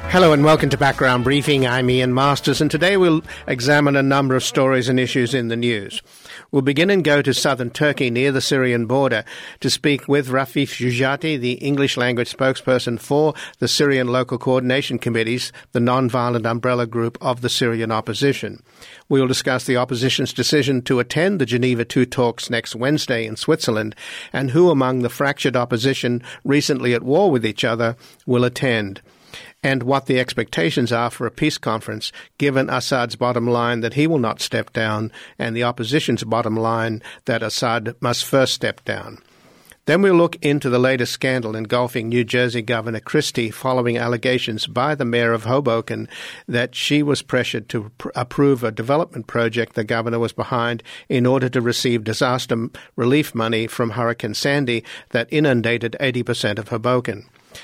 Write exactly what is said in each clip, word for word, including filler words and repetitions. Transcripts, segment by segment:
Hello and welcome to Background Briefing. I'm Ian Masters, and today we'll examine a number of stories and issues in the news. We'll begin and go to southern Turkey near the Syrian border to speak with Rafeef Jujati, the English language spokesperson for the Syrian Local Coordination Committees, the non-violent umbrella group of the Syrian opposition. We will discuss the opposition's decision to attend the Geneva two talks next Wednesday in Switzerland and who among the fractured opposition recently at war with each other will attend, and what the expectations are for a peace conference, given Assad's bottom line that he will not step down and the opposition's bottom line that Assad must first step down. Then we'll look into the latest scandal engulfing New Jersey Governor Christie following allegations by the mayor of Hoboken that she was pressured to pr- approve a development project the governor was behind in order to receive disaster relief money from Hurricane Sandy that inundated eighty percent of Hoboken.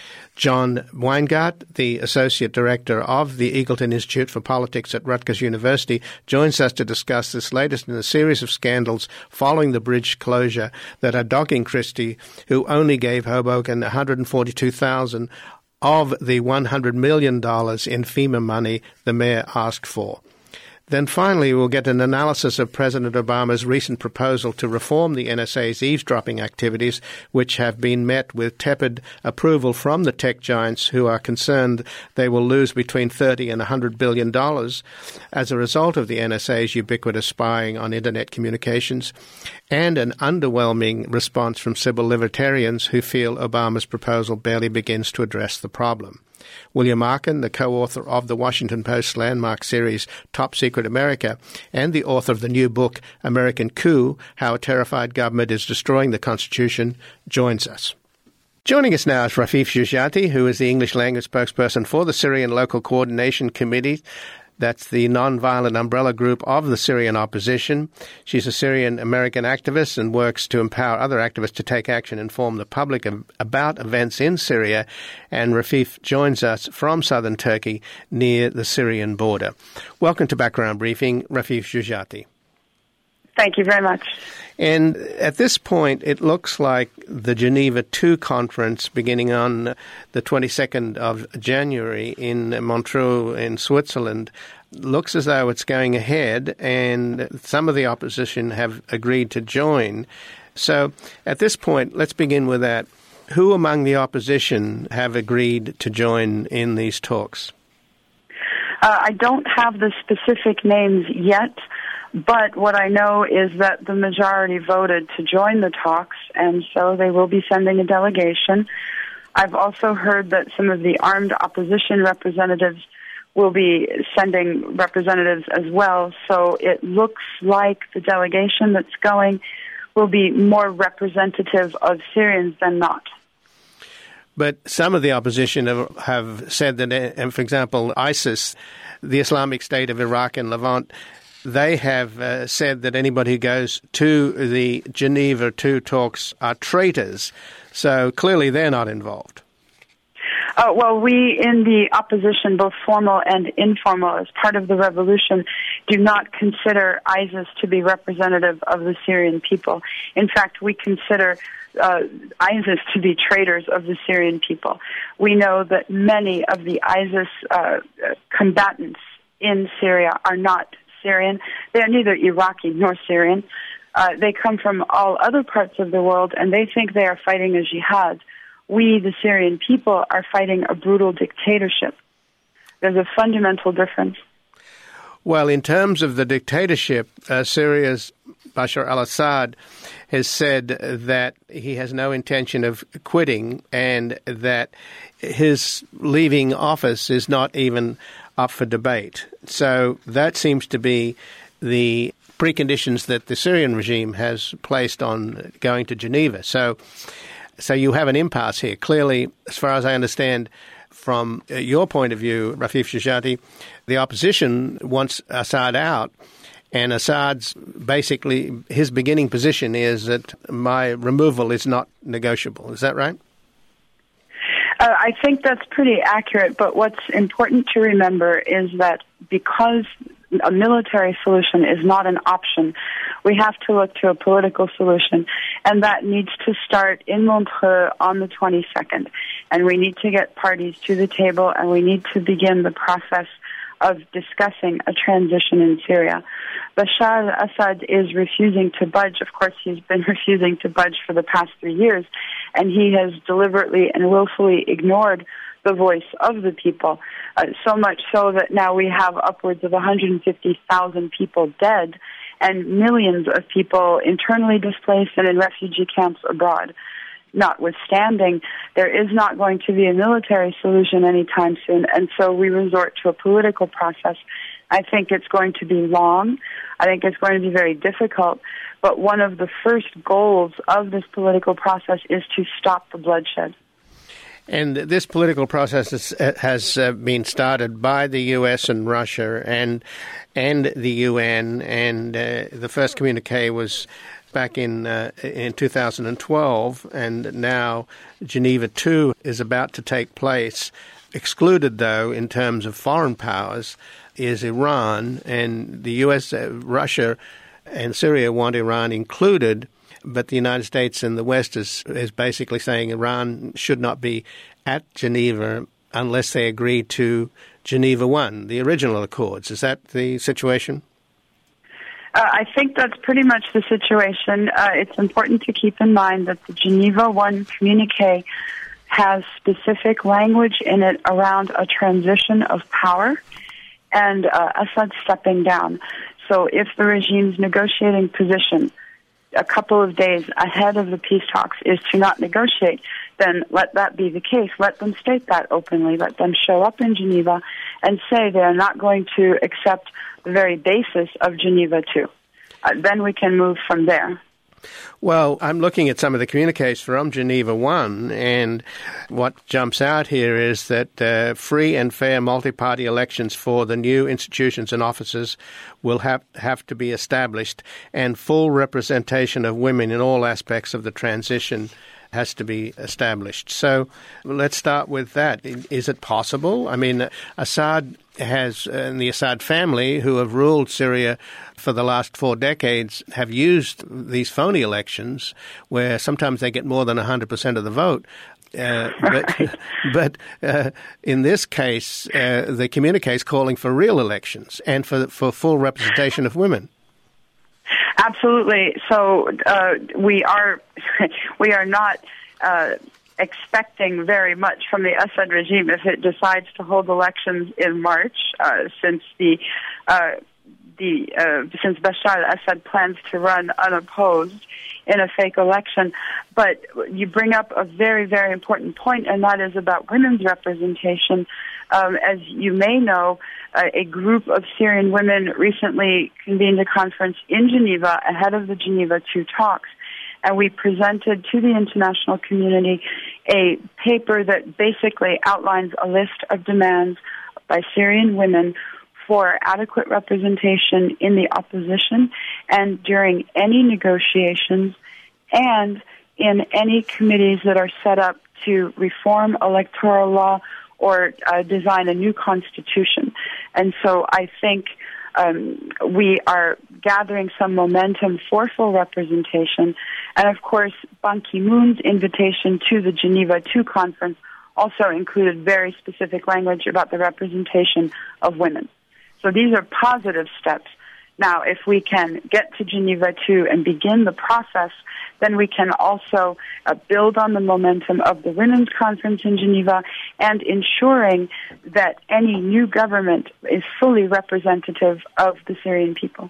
John Weingart, the Associate Director of the Eagleton Institute for Politics at Rutgers University, joins us to discuss this latest in a series of scandals following the bridge closure that are dogging Christie, who only gave Hoboken one hundred forty-two thousand dollars of the one hundred million dollars in FEMA money the mayor asked for. Then finally, we'll get an analysis of President Obama's recent proposal to reform the N S A's eavesdropping activities, which have been met with tepid approval from the tech giants who are concerned they will lose between thirty and one hundred billion dollars as a result of the N S A's ubiquitous spying on Internet communications, and an underwhelming response from civil libertarians who feel Obama's proposal barely begins to address the problem. William Arkin, the co-author of the Washington Post landmark series Top Secret America and the author of the new book American Coup, How a Terrified Government is Destroying the Constitution, joins us. Joining us now is Rafeef Jujati, who is the English language spokesperson for the Syrian Local Coordination Committee. That's the non-violent umbrella group of the Syrian opposition. She's a Syrian-American activist and works to empower other activists to take action and inform the public of, about events in Syria. And Rafeef joins us from southern Turkey near the Syrian border. Welcome to Background Briefing, Rafeef Jujati. Thank you very much. And at this point, it looks like the Geneva two conference beginning on the twenty-second of January in Montreux in Switzerland looks as though it's going ahead, and some of the opposition have agreed to join. So at this point, let's begin with that. Who among the opposition have agreed to join in these talks? Uh, I don't have the specific names yet. But what I know is that the majority voted to join the talks, and so they will be sending a delegation. I've also heard that some of the armed opposition representatives will be sending representatives as well, so it looks like the delegation that's going will be more representative of Syrians than not. But some of the opposition have, have said that, and for example, ISIS, the Islamic State of Iraq and Levant, they have uh, said that anybody who goes to the Geneva two talks are traitors. So clearly they're not involved. Uh, well, we in the opposition, both formal and informal, as part of the revolution, do not consider ISIS to be representative of the Syrian people. In fact, we consider uh, ISIS to be traitors of the Syrian people. We know that many of the ISIS uh, combatants in Syria are not Syrian. They are neither Iraqi nor Syrian. Uh, they come from all other parts of the world, and they think they are fighting a jihad. We, the Syrian people, are fighting a brutal dictatorship. There's a fundamental difference. Well, in terms of the dictatorship, uh, Syria's Bashar al-Assad has said that he has no intention of quitting and that his leaving office is not even up for debate. So that seems to be the preconditions that the Syrian regime has placed on going to Geneva. So so you have an impasse here. Clearly, as far as I understand, from your point of view, Rafeef Jujati, the opposition wants Assad out, and Assad's basically, his beginning position is that my removal is not negotiable. Is that right? Uh, I think that's pretty accurate, but what's important to remember is that because a military solution is not an option. We have to look to a political solution, and that needs to start in Montreux on the twenty-second. And we need to get parties to the table, and we need to begin the process of discussing a transition in Syria. Bashar al-Assad is refusing to budge. Of course, he's been refusing to budge for the past three years, and he has deliberately and willfully ignored the voice of the people, uh, so much so that now we have upwards of one hundred fifty thousand people dead and millions of people internally displaced and in refugee camps abroad. Notwithstanding, there is not going to be a military solution anytime soon, and so we resort to a political process. I think it's going to be long. I think it's going to be very difficult, but one of the first goals of this political process is to stop the bloodshed. And this political process is, has uh, been started by the U S and Russia and and the U N, and uh, the first communique was back in uh, in two thousand twelve, and now Geneva two is about to take place. Excluded, though, in terms of foreign powers, is Iran, and the U S, uh, Russia, and Syria want Iran included, but the United States and the West is is basically saying Iran should not be at Geneva unless they agree to Geneva one, the original accords. Is that the situation? Uh, I think that's pretty much the situation. Uh, it's important to keep in mind that the Geneva one communique has specific language in it around a transition of power and uh, Assad stepping down. So if the regime's negotiating position a couple of days ahead of the peace talks is to not negotiate, then let that be the case. Let them state that openly. Let them show up in Geneva and say they are not going to accept the very basis of Geneva two. Uh, then we can move from there. Well, I'm looking at some of the communiques from Geneva one, and what jumps out here is that uh, free and fair multi-party elections for the new institutions and offices will have, have to be established, and full representation of women in all aspects of the transition has to be established. So let's start with that. Is it possible? I mean, Assad has, and the Assad family, who have ruled Syria for the last four decades, have used these phony elections where sometimes they get more than one hundred percent of the vote. Uh, but right. but uh, in this case, uh, the communique is calling for real elections and for for full representation of women. Absolutely. So uh, we are we are not uh, expecting very much from the Assad regime if it decides to hold elections in March, uh, since the uh, the uh, since Bashar al-Assad plans to run unopposed in a fake election. But you bring up a very, very important point, and that is about women's representation. Um, as you may know, uh, a group of Syrian women recently convened a conference in Geneva ahead of the Geneva two talks, and we presented to the international community a paper that basically outlines a list of demands by Syrian women for adequate representation in the opposition and during any negotiations and in any committees that are set up to reform electoral law or uh, design a new constitution. And so I think um, we are gathering some momentum for full representation. And of course, Ban Ki-moon's invitation to the Geneva two conference also included very specific language about the representation of women. So these are positive steps. Now, if we can get to Geneva two and begin the process, then we can also uh, build on the momentum of the Women's Conference in Geneva and ensuring that any new government is fully representative of the Syrian people.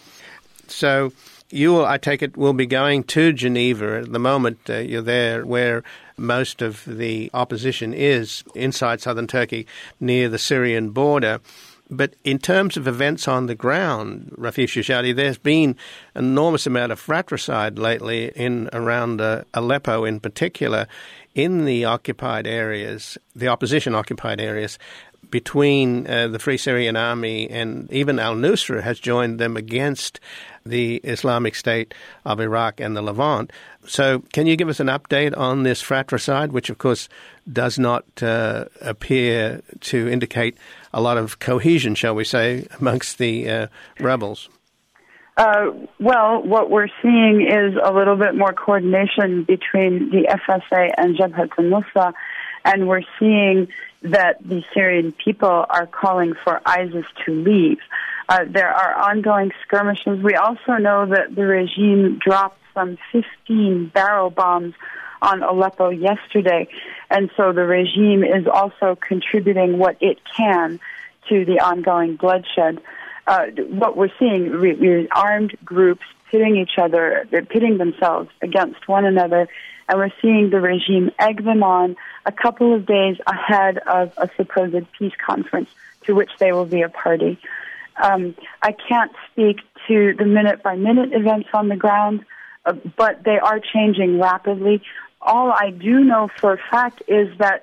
So you, will, I take it, will be going to Geneva. At the moment, uh, you're there where most of the opposition is, inside southern Turkey, near the Syrian border. But in terms of events on the ground, Rafeef Shujati, there's been an enormous amount of fratricide lately in around uh, Aleppo in particular, in the occupied areas, the opposition-occupied areas. between uh, the Free Syrian Army, and even al-Nusra has joined them against the Islamic State of Iraq and the Levant. So can you give us an update on this fratricide, which of course does not uh, appear to indicate a lot of cohesion, shall we say, amongst the uh, rebels? Uh, well, what we're seeing is a little bit more coordination between the F S A and Jabhat al-Nusra, and we're seeing that the Syrian people are calling for ISIS to leave. Uh, there are ongoing skirmishes. We also know that the regime dropped some fifteen barrel bombs on Aleppo yesterday, and so the regime is also contributing what it can to the ongoing bloodshed. Uh, what we're seeing is armed groups pitting each other, they're pitting themselves against one another, and we're seeing the regime egg them on a couple of days ahead of a supposed peace conference to which they will be a party. Um, I can't speak to the minute-by-minute events on the ground, uh, but they are changing rapidly. All I do know for a fact is that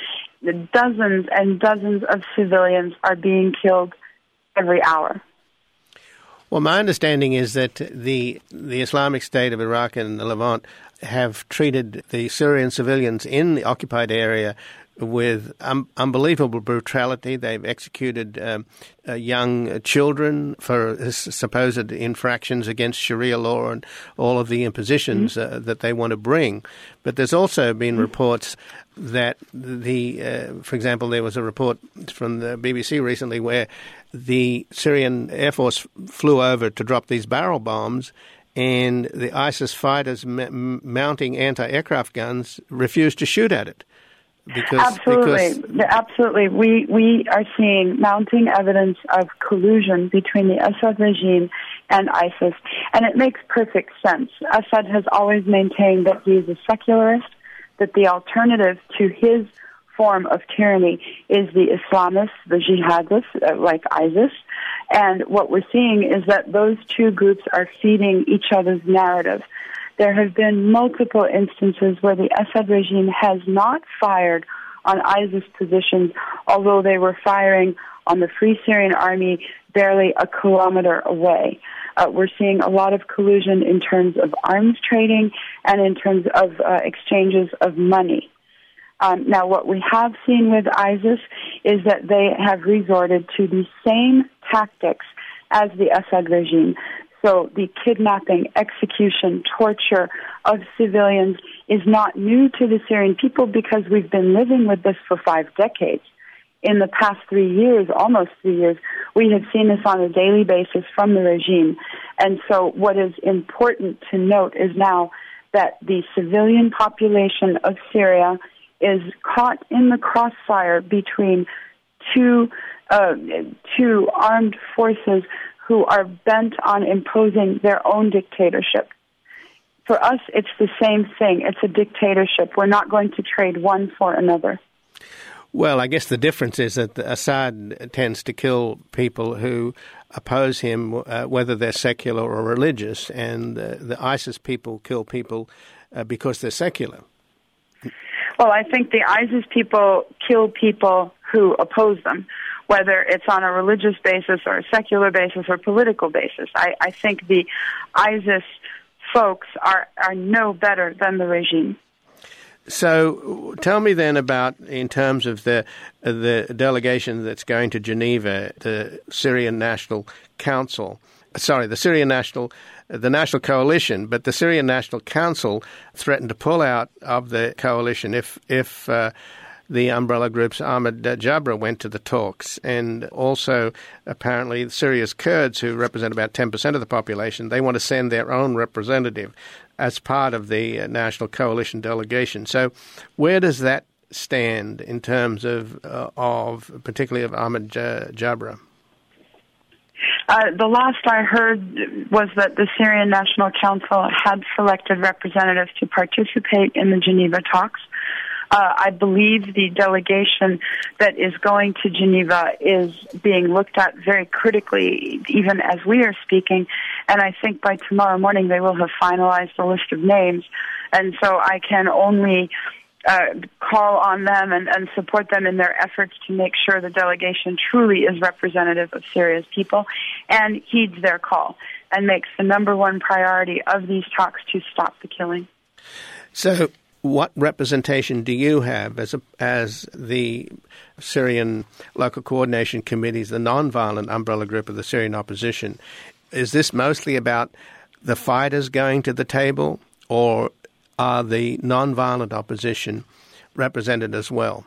dozens and dozens of civilians are being killed every hour. Well, my understanding is that the the Islamic State of Iraq and the Levant have treated the Syrian civilians in the occupied area with um, unbelievable brutality. They've executed um, uh, young children for uh, supposed infractions against Sharia law and all of the impositions mm-hmm. uh, that they want to bring. But there's also been mm-hmm. reports that the, uh, for example, there was a report from the B B C recently where the Syrian Air Force flew over to drop these barrel bombs, and the ISIS fighters m- mounting anti-aircraft guns refused to shoot at it. Because, absolutely, because absolutely. We we are seeing mounting evidence of collusion between the Assad regime and ISIS, and it makes perfect sense. Assad has always maintained that he is a secularist, that the alternative to his form of tyranny is the Islamists, the jihadists, uh, like ISIS. And what we're seeing is that those two groups are feeding each other's narrative. There have been multiple instances where the Assad regime has not fired on ISIS positions, although they were firing on the Free Syrian Army barely a kilometer away. Uh, we're seeing a lot of collusion in terms of arms trading and in terms of uh, exchanges of money. Um, now, what we have seen with ISIS is that they have resorted to the same tactics as the Assad regime. So the kidnapping, execution, torture of civilians is not new to the Syrian people because we've been living with this for five decades. In the past three years, almost three years, we have seen this on a daily basis from the regime. And so what is important to note is now that the civilian population of Syria is caught in the crossfire between two uh, two armed forces who are bent on imposing their own dictatorship. For us, it's the same thing. It's a dictatorship. We're not going to trade one for another. Well, I guess the difference is that Assad tends to kill people who oppose him, uh, whether they're secular or religious, and uh, the ISIS people kill people uh, because they're secular. Well, I think the ISIS people kill people who oppose them, whether it's on a religious basis or a secular basis or political basis. I, I think the ISIS folks are, are no better than the regime. So tell me then about, in terms of the the delegation that's going to Geneva, the Syrian National Council, sorry, the Syrian National the National Coalition, but the Syrian National Council threatened to pull out of the coalition if if uh, the umbrella groups Ahmed Jabra went to the talks. And also, apparently, Syria's Kurds, who represent about ten percent of the population, they want to send their own representative as part of the uh, National Coalition delegation. So where does that stand in terms of, uh, of particularly of Ahmed Jabra? Uh, the last I heard was that the Syrian National Council had selected representatives to participate in the Geneva talks. Uh, I believe the delegation that is going to Geneva is being looked at very critically, even as we are speaking, and I think by tomorrow morning they will have finalized the list of names. And so I can only uh, call on them and, and support them in their efforts to make sure the delegation truly is representative of Syria's people and heeds their call and makes the number one priority of these talks to stop the killing. So what representation do you have as a, as the Syrian Local Coordination Committees, the nonviolent umbrella group of the Syrian opposition? Is this mostly about the fighters going to the table, or are the nonviolent opposition represented as well?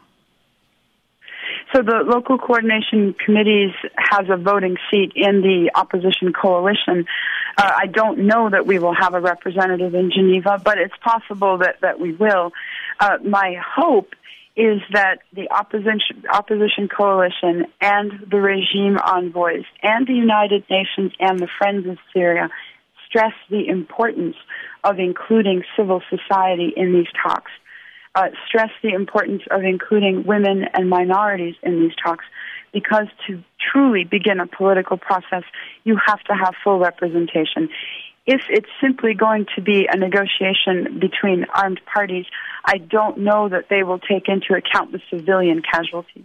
So the local coordination committees has a voting seat in the opposition coalition. Uh, I don't know that we will have a representative in Geneva, but it's possible that, that we will. Uh, my hope is that the opposition, opposition coalition and the regime envoys and the United Nations and the Friends of Syria stress the importance of including civil society in these talks, uh, stress the importance of including women and minorities in these talks, because to truly begin a political process, you have to have full representation. If it's simply going to be a negotiation between armed parties, I don't know that they will take into account the civilian casualties.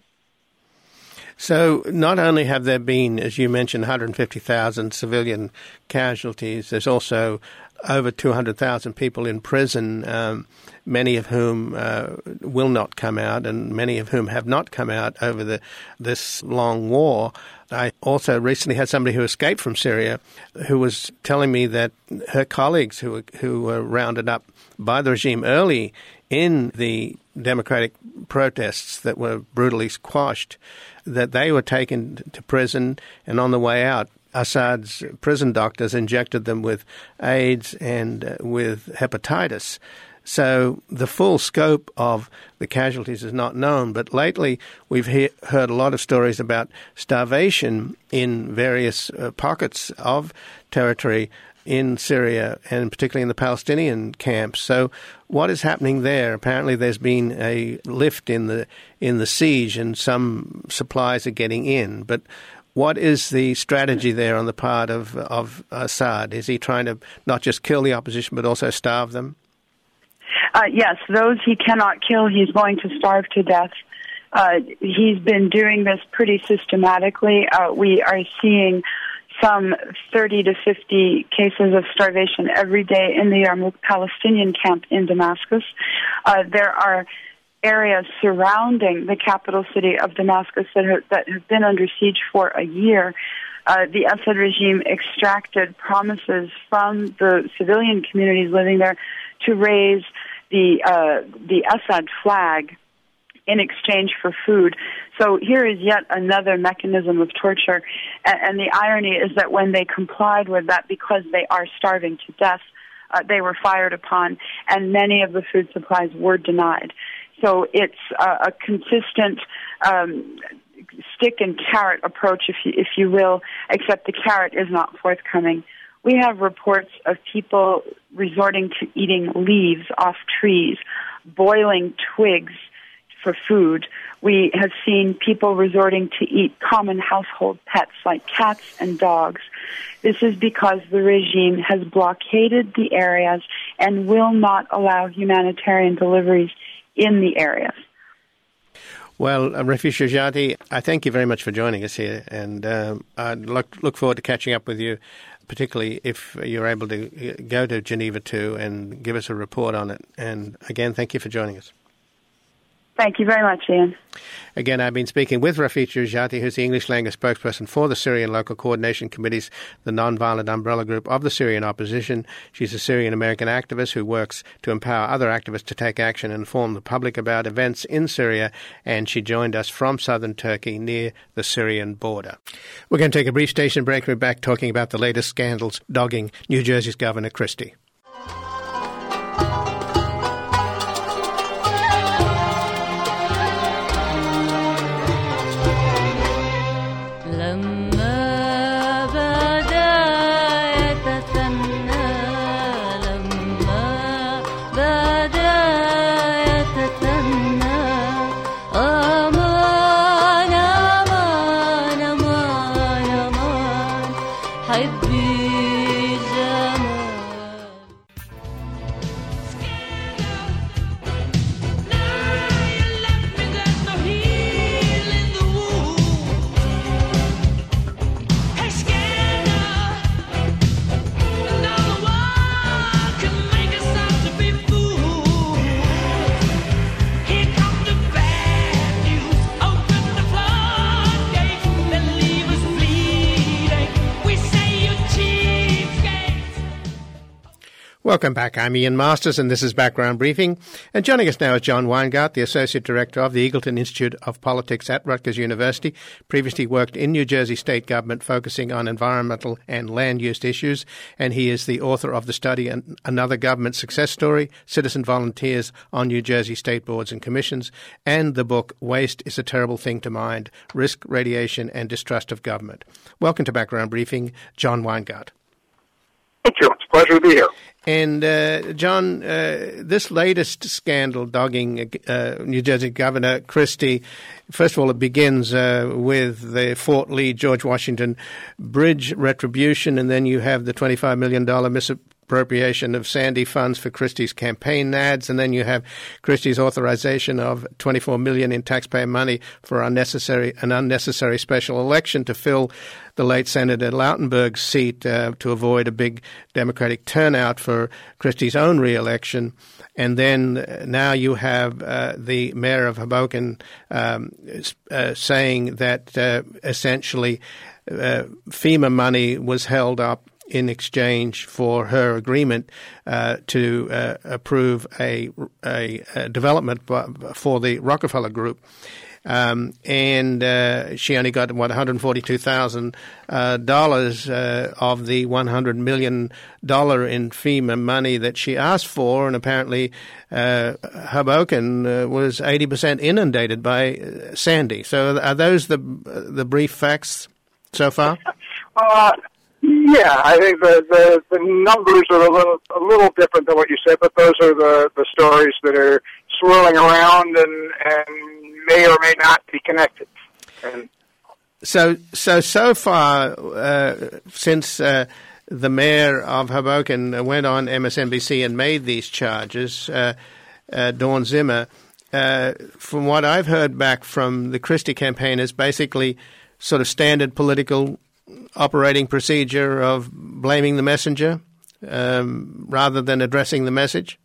So not only have there been, as you mentioned, one hundred fifty thousand civilian casualties, there's also over two hundred thousand people in prison, um, many of whom uh, will not come out and many of whom have not come out over the this long war. I also recently had somebody who escaped from Syria who was telling me that her colleagues who were, who were rounded up by the regime early in the democratic protests that were brutally quashed, that they were taken to prison, and on the way out, Assad's prison doctors injected them with AIDS and uh, with hepatitis. So the full scope of the casualties is not known, but lately we've he- heard a lot of stories about starvation in various uh, pockets of territory in Syria, and particularly in the Palestinian camps. So what is happening there? Apparently there's been a lift in the in the siege and some supplies are getting in. But what is the strategy there on the part of, of Assad? Is he trying to not just kill the opposition but also starve them? Uh, yes, those he cannot kill, he's going to starve to death. Uh, he's been doing this pretty systematically. Uh, we are seeing some thirty to fifty cases of starvation every day in the Yarmouk Palestinian camp in Damascus. Uh, there are areas surrounding the capital city of Damascus that have, that have been under siege for a year. Uh, the Assad regime extracted promises from the civilian communities living there to raise the uh, the Assad flag in exchange for food. So here is yet another mechanism of torture. And, and the irony is that when they complied with that, because they are starving to death, uh, they were fired upon, and many of the food supplies were denied. So it's uh, a consistent um, stick and carrot approach, if you, if you will, except the carrot is not forthcoming. We have reports of people resorting to eating leaves off trees, boiling twigs for food. We have seen people resorting to eat common household pets like cats and dogs. This is because the regime has blockaded the areas and will not allow humanitarian deliveries in the areas. Well, uh, Rafiq Shujati, I thank you very much for joining us here, and um, I look, look forward to catching up with you, particularly if you're able to go to Geneva too and give us a report on it. And again, thank you for joining us. Thank you very much, Ian. Again, I've been speaking with Rafiq Shujati, who's the English language spokesperson for the Syrian Local Coordination Committees, the nonviolent umbrella group of the Syrian opposition. She's a Syrian-American activist who works to empower other activists to take action and inform the public about events in Syria, and she joined us from southern Turkey near the Syrian border. We're going to take a brief station break. We're back talking about the latest scandals dogging New Jersey's Governor Christie. Welcome back. I'm Ian Masters, and this is Background Briefing. And joining us now is John Weingart, the Associate Director of the Eagleton Institute of Politics at Rutgers University. Previously worked in New Jersey state government, focusing on environmental and land use issues. And he is the author of the study Another Government Success Story, Citizen Volunteers on New Jersey State Boards and Commissions, and the book Waste is a Terrible Thing to Mind, Risk, Radiation, and Distrust of Government. Welcome to Background Briefing, John Weingart. Thank you. It's a pleasure to be here. And, uh, John, uh, this latest scandal dogging uh, New Jersey Governor Christie, first of all, it begins uh, with the Fort Lee George Washington Bridge retribution, and then you have the twenty-five million dollars misappropriation of Sandy funds for Christie's campaign ads, and then you have Christie's authorization of twenty-four million dollars in taxpayer money for unnecessary an unnecessary special election to fill the late Senator Lautenberg's seat uh, to avoid a big Democratic turnout for Christie's own re-election. And then uh, now you have uh, the mayor of Hoboken um, uh, saying that uh, essentially uh, FEMA money was held up in exchange for her agreement uh, to uh, approve a, a, a development for the Rockefeller Group. Um, and uh, she only got, what, one hundred forty-two thousand dollars uh, of the one hundred million dollars in FEMA money that she asked for. And apparently uh, Hoboken uh, was eighty percent inundated by uh, Sandy. So are those the the brief facts so far? Uh, yeah, I think the, the, the numbers are a little a little different than what you said, but those are the, the stories that are swirling around and, and may or may not be connected. And so, so, so far, uh, since uh, the mayor of Hoboken went on M S N B C and made these charges, uh, uh, Dawn Zimmer, uh, from what I've heard back from the Christie campaign, is basically sort of standard political operating procedure of blaming the messenger um, rather than addressing the message?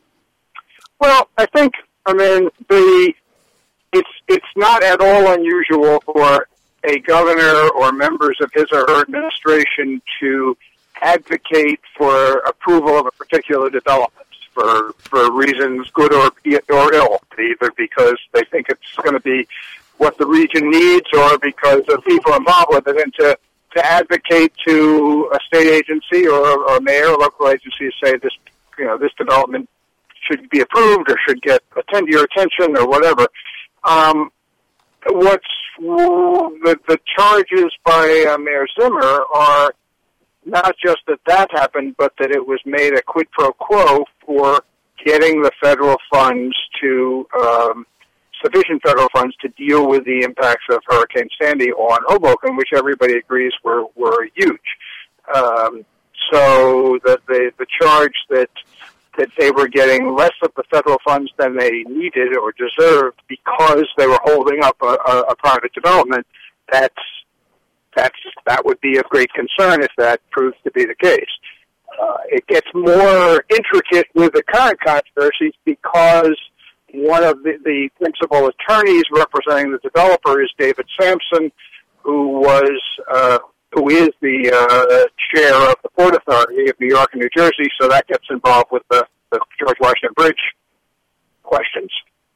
Well, I think, I mean, the it's it's not at all unusual for a governor or members of his or her administration to advocate for approval of a particular development for for reasons good or or ill, either because they think it's going to be what the region needs or because of people involved with it, and to to advocate to a state agency or, or a mayor or local agency to say this, you know, this development should be approved or should get attend your attention or whatever. Um, what's the, the charges by uh, Mayor Zimmer are not just that that happened, but that it was made a quid pro quo for getting the federal funds to um, sufficient federal funds to deal with the impacts of Hurricane Sandy on Hoboken, which everybody agrees were were huge. Um, so that the the charge that that they were getting less of the federal funds than they needed or deserved because they were holding up a, a, a private development, that's that's that would be of great concern if that proves to be the case. Uh, it gets more intricate with the current controversies because one of the, the principal attorneys representing the developer is David Sampson, who was uh, who is the uh, chair of the Port Authority of New York and New Jersey. So that gets involved with the, the George Washington Bridge questions.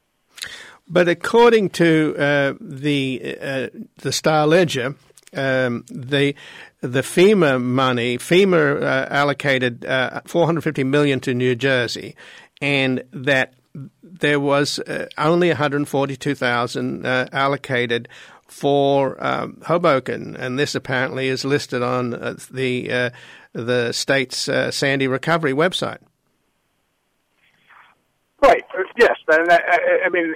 But according to uh, the uh, the Star Ledger, um, the the FEMA money, FEMA uh, allocated uh, four hundred fifty million dollars to New Jersey, and that there was uh, only one hundred forty-two thousand dollars uh, allocated for um, Hoboken, and this apparently is listed on uh, the uh, the state's uh, Sandy Recovery website. Right. Yes. And I, I mean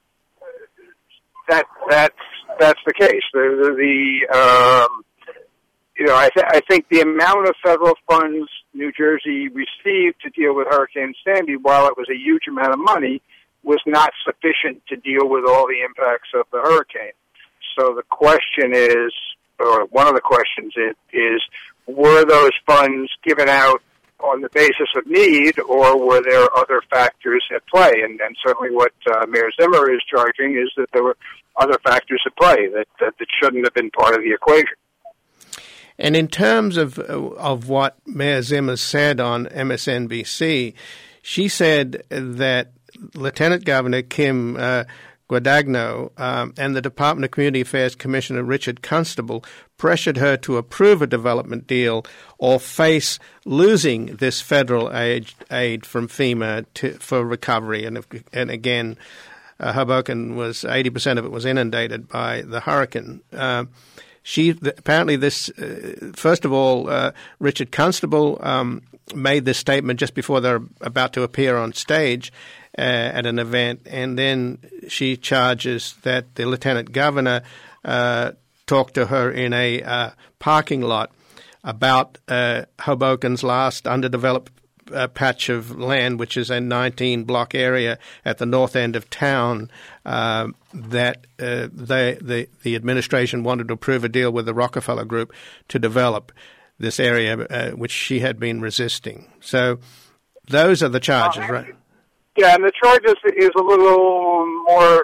that that's that's the case. The the um, you know I th- I think the amount of federal funds New Jersey received to deal with Hurricane Sandy, while it was a huge amount of money, was not sufficient to deal with all the impacts of the hurricane. So the question is, or one of the questions is, is were those funds given out on the basis of need, or were there other factors at play? And, and certainly what uh, Mayor Zimmer is charging is that there were other factors at play that, that, that shouldn't have been part of the equation. And in terms of of what Mayor Zimmer said on M S N B C, she said that Lieutenant Governor Kim uh, Guadagno um, and the Department of Community Affairs Commissioner Richard Constable pressured her to approve a development deal or face losing this federal aid, aid from FEMA to, for recovery. And, and again, uh, Hoboken was eighty percent of it was inundated by the hurricane. Uh, she apparently this uh, first of all, uh, Richard Constable um, made this statement just before they're about to appear on stage Uh, at an event, and then she charges that the lieutenant governor uh, talked to her in a uh, parking lot about uh, Hoboken's last underdeveloped uh, patch of land, which is a nineteen block area at the north end of town, uh, that uh, they, the, the administration wanted to approve a deal with the Rockefeller Group to develop this area, uh, which she had been resisting. So those are the charges, uh, right? Yeah, and the charges is a little more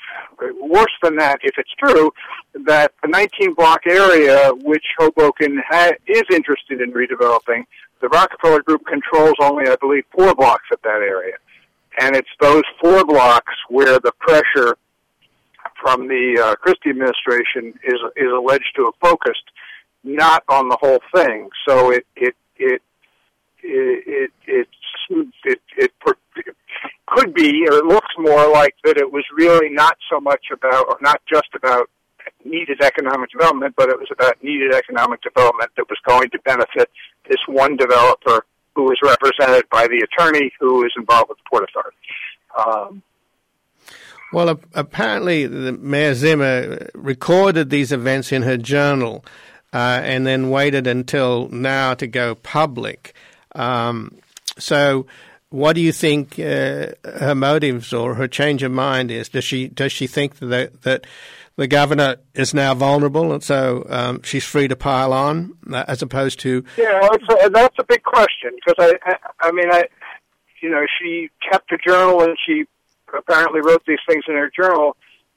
worse than that, if it's true, that the nineteen block area, which Hoboken ha- is interested in redeveloping, the Rockefeller Group controls only, I believe, four blocks of that area. And it's those four blocks where the pressure from the uh, Christie administration is is alleged to have focused, not on the whole thing. So it it it it it it, it, it, it could be, or it looks more like that it was really not so much about, or not just about needed economic development, but it was about needed economic development that was going to benefit this one developer who is represented by the attorney who is involved with the Port Authority. Um, well, uh, apparently the Mayor Zimmer recorded these events in her journal uh, and then waited until now to go public. Um, so what do you think uh, her motives or her change of mind is? Does she does she think that that the governor is now vulnerable and so um, she's free to pile on, uh, as opposed to? Yeah, it's a, that's a big question, because I, I I mean I you know she kept a journal and she apparently wrote these things in her journal.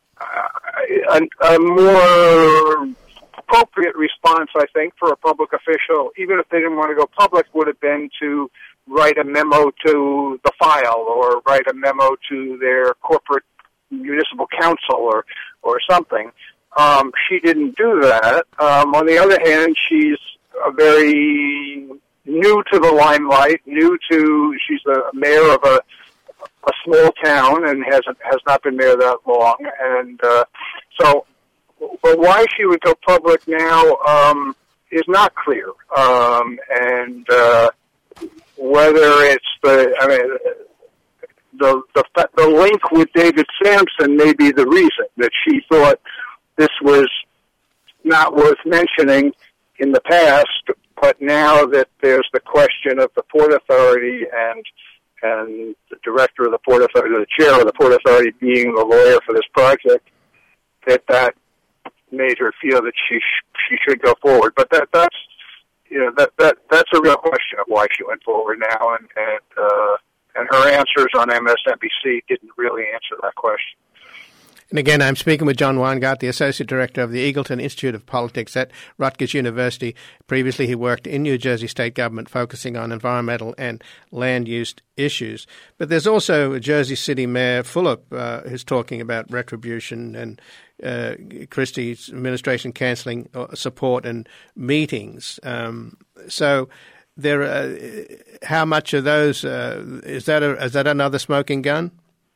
Uh, a, a more appropriate response, I think, for a public official, even if they didn't want to go public, would have been to write a memo to the file or write a memo to their corporate municipal council or, or something. Um, she didn't do that. Um, on the other hand, she's a very new to the limelight, new to, she's the mayor of a, a small town and hasn't, has not been mayor that long. And, uh, so, but why she would go public now, um, is not clear. Um, and, uh, whether it's the, I mean, the, the the link with David Sampson may be the reason that she thought this was not worth mentioning in the past, but now that there's the question of the Port Authority and and the director of the Port Authority, the chair of the Port Authority being the lawyer for this project, that that made her feel that she sh- she should go forward. But that that's You know, that, that that's a real question of why she went forward now, and and, uh, and her answers on M S N B C didn't really answer that question. And again, I'm speaking with John Weingart, the Associate Director of the Eagleton Institute of Politics at Rutgers University. Previously, he worked in New Jersey state government focusing on environmental and land use issues. But there's also Jersey City Mayor Fulop uh, who's talking about retribution and uh, Christie's administration cancelling support and meetings. Um, so there, uh, how much of those, uh, is that a, is that another smoking gun?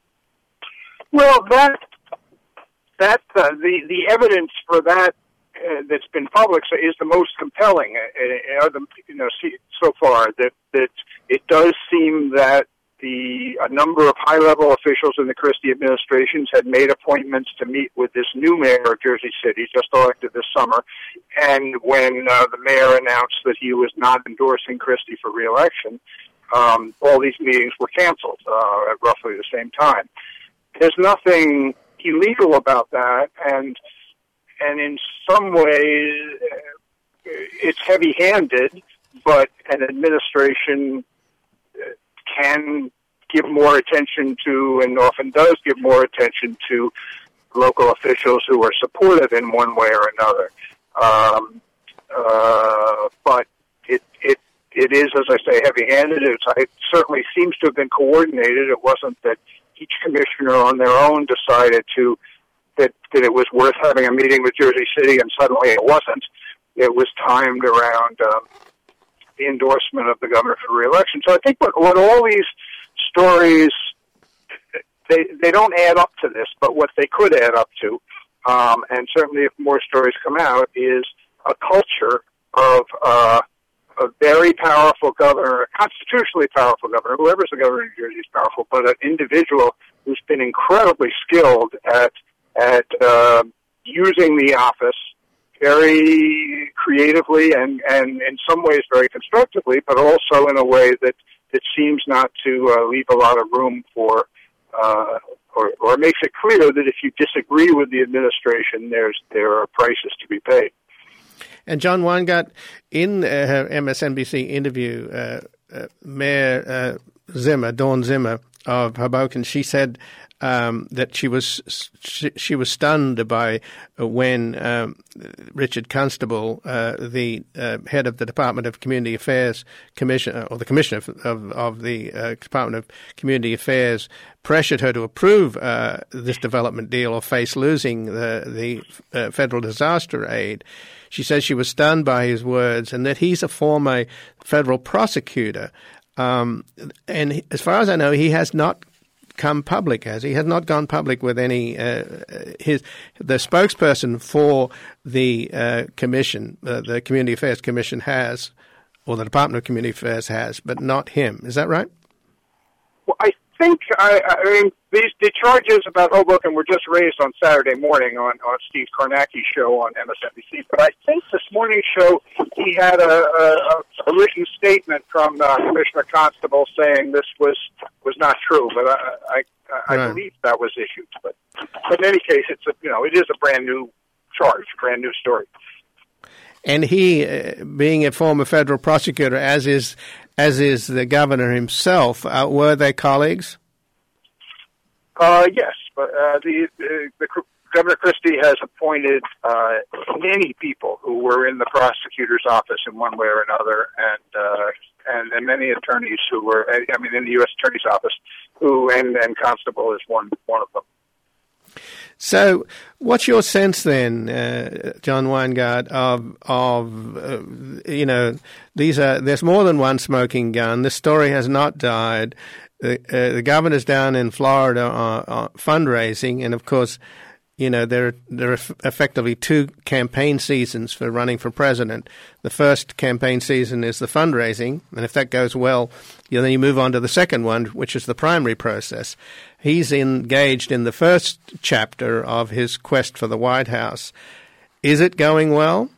Well, that... That uh, the the evidence for that uh, that's been public is the most compelling. Uh, uh, you know, see, so far that that it does seem that the a number of high level officials in the Christie administrations had made appointments to meet with this new mayor of Jersey City, just elected this summer. And when uh, the mayor announced that he was not endorsing Christie for re-election, um, all these meetings were canceled uh, at roughly the same time. There's nothing illegal about that, and and in some ways it's heavy-handed, but an administration can give more attention to, and often does give more attention to, local officials who are supportive in one way or another. Um, uh, but it it it is, as I say, heavy-handed. It's, it certainly seems to have been coordinated. It wasn't that each commissioner on their own decided to that that it was worth having a meeting with Jersey City, and suddenly it wasn't. It was timed around uh, the endorsement of the governor for re-election. So I think what, what all these stories, they they don't add up to this, but what they could add up to, um, and certainly if more stories come out, is a culture of uh, a very powerful governor, a constitutionally powerful governor, whoever's the governor of New Jersey is powerful, but an individual who's been incredibly skilled at at uh, using the office very creatively and, and in some ways very constructively, but also in a way that, that seems not to uh, leave a lot of room for, uh, or, or makes it clear that if you disagree with the administration, there's there are prices to be paid. And John Weingart, in uh, her M S N B C interview, uh, uh, Mayor uh, Zimmer, Dawn Zimmer of Hoboken, she said Um, that she was she, she was stunned by uh, when um, Richard Constable, uh, the uh, head of the Department of Community Affairs Commission, or the Commissioner of of, of the uh, Department of Community Affairs, pressured her to approve uh, this development deal or face losing the the uh, federal disaster aid. She says she was stunned by his words, and that he's a former federal prosecutor, um, and he, as far as I know, he has not come public, has he? Has not gone public with any uh, his the spokesperson for the uh, commission, uh, the Community Affairs Commission has, or the Department of Community Affairs has, but not him. Is that right? Well, I think I, I mean these the charges about Hoboken were just raised on Saturday morning on, on Steve Kornacki's show on M S N B C. But I think this morning's show he had a, a, a written statement from uh, Commissioner Constable saying this was was not true. But I I, I right. believe that was issued. But, but in any case, it's a you know it is a brand new charge, brand new story. And he, uh, being a former federal prosecutor, as is as is the governor himself, uh, were they colleagues? Uh, yes, but uh, the, the, the Governor Christie has appointed uh, many people who were in the prosecutor's office in one way or another, and uh, and, and many attorneys who were, I mean, in the U S Attorney's office, who and, and Constable is one one of them. So, what's your sense then, uh, John Weingart, of of uh, you know these are there's more than one smoking gun. This story has not died. Uh, uh, the governor's down in Florida uh, uh, fundraising, and of course, you know there there are effectively two campaign seasons for running for president. The first campaign season is the fundraising, and if that goes well, you know, then you move on to the second one, which is the primary process. He's engaged in the first chapter of his quest for the White House. Is it going well?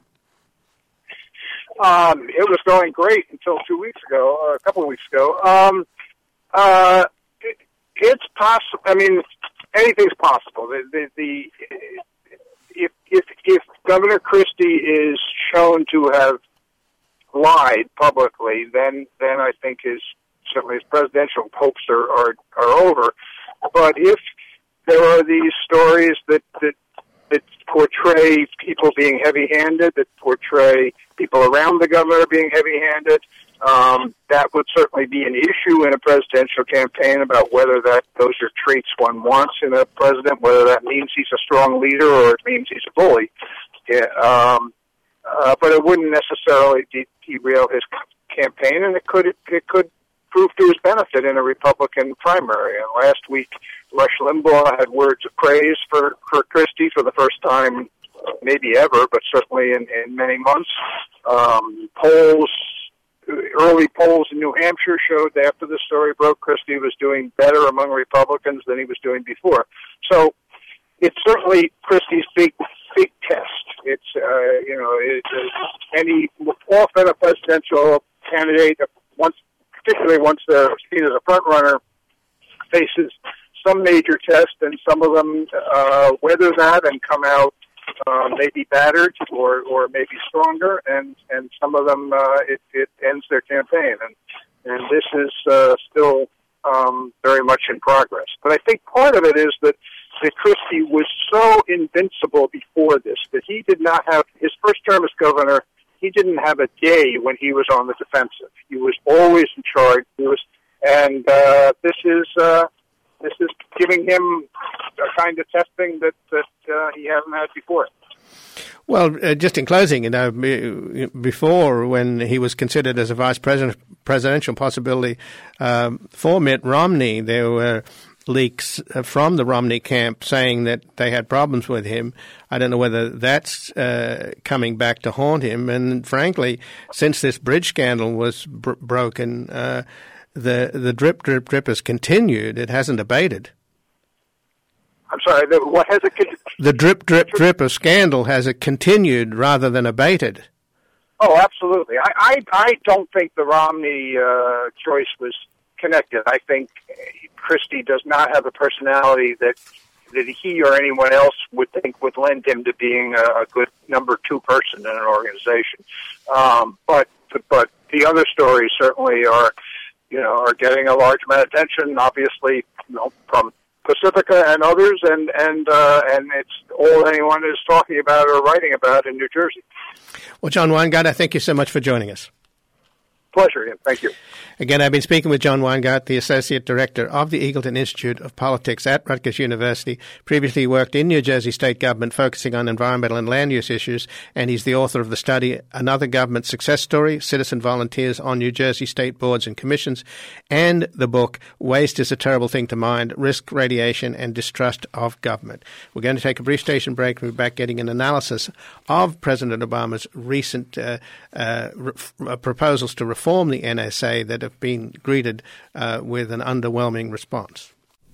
Um, it was going great until two weeks ago, or a couple of weeks ago. Um, uh, it, it's possible. I mean, anything's possible. The, the, the if if if Governor Christie is shown to have lied publicly, then then I think his certainly his presidential hopes are are, are over. But if there are these stories that, that that portray people being heavy-handed, that portray people around the governor being heavy-handed, um, that would certainly be an issue in a presidential campaign about whether that those are traits one wants in a president, whether that means he's a strong leader or it means he's a bully. Yeah, um, uh, but it wouldn't necessarily de- derail his campaign, and it could it, it could. prove to his benefit in a Republican primary. And last week, Rush Limbaugh had words of praise for, for Christie for the first time, maybe ever, but certainly in, in many months. Um, polls, early polls in New Hampshire showed that after the story broke, Christie was doing better among Republicans than he was doing before. So it's certainly Christie's big, big test. It's, uh, you know, it, uh, any often a presidential candidate, once particularly once they're seen as a front runner, faces some major test, and some of them uh, weather that and come out uh, maybe battered or, or maybe stronger, and, and some of them uh, it, it ends their campaign. And, and this is uh, still um, very much in progress. But I think part of it is that, that Christie was so invincible before this that he did not have, his first term as governor, he didn't have a day when he was on the defensive. He was always in charge. He was, and uh, this is uh, this is giving him a kind of testing that that uh, he hasn't had before. Well, uh, just in closing, you know, before when he was considered as a vice president, presidential possibility um, for Mitt Romney, there were leaks from the Romney camp saying that they had problems with him. I don't know whether that's uh, coming back to haunt him. And frankly, since this bridge scandal was br- broken, uh, the the drip, drip, drip has continued. It hasn't abated. I'm sorry, the, what has it continued? The drip, drip, drip of scandal has it continued rather than abated. Oh, absolutely. I, I, I don't think the Romney uh, choice was connected. I think Christie does not have a personality that that he or anyone else would think would lend him to being a, a good number two person in an organization. Um, but but the other stories certainly are, you know, are getting a large amount of attention. Obviously, you know, from Pacifica and others, and and uh, and it's all anyone is talking about or writing about in New Jersey. Well, John Weingart, I thank you so much for joining us. Pleasure, Ian. Thank you. Again, I've been speaking with John Weingart, the Associate Director of the Eagleton Institute of Politics at Rutgers University. Previously worked in New Jersey state government focusing on environmental and land use issues, and he's the author of the study Another Government Success Story, Citizen Volunteers on New Jersey State Boards and Commissions, and the book Waste is a Terrible Thing to Mind, Risk, Radiation, and Distrust of Government. We're going to take a brief station break and we'll be back getting an analysis of President Obama's recent uh, uh, re- proposals to reform the N S A that have been greeted uh, with an underwhelming response.